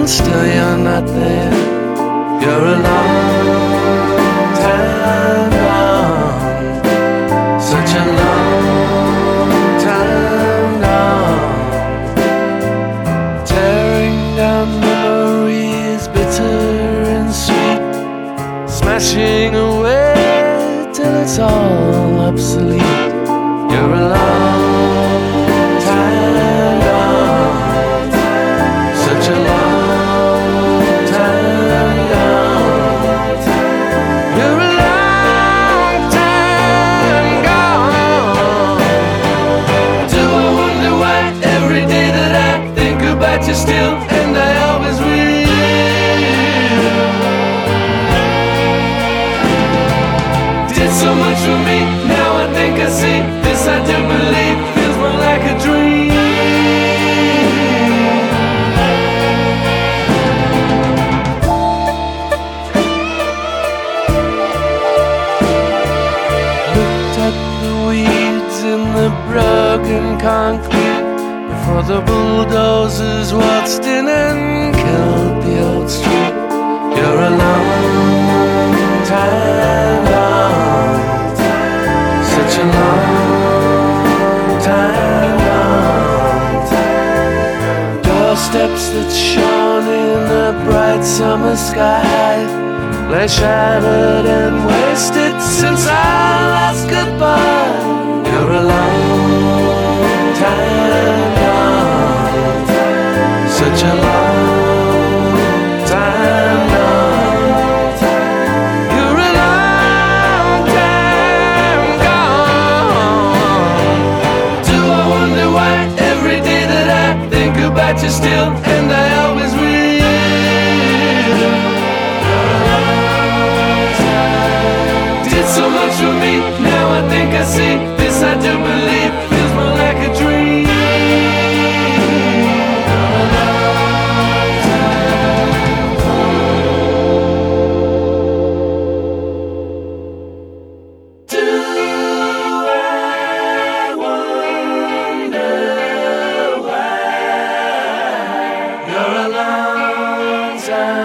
still you're not there. You're a long time gone, such a long time gone. Tearing down memories, bitter and sweet, smashing away till it's all obsolete. You're a long time gone, such a long time gone. You're a long time gone. Do I wonder why every day that I think about you still, and I always will. Did so much for me, now I think I see. This I do believe feels more like a dream. Looked at the weeds in the broken concrete before the bulldozers waltzed in and killed the old street. You're a long time gone, such a long time gone. Doorsteps that shone in a bright summer sky lay shattered and wasted since our last goodbye. You're a long time gone, such a long time gone. You're a long time gone. Do I wonder why every day that I think about you still, and I always will. Did so much for me, now I think I see. This I do believe feels more like a dream. Do I wonder why you're a long time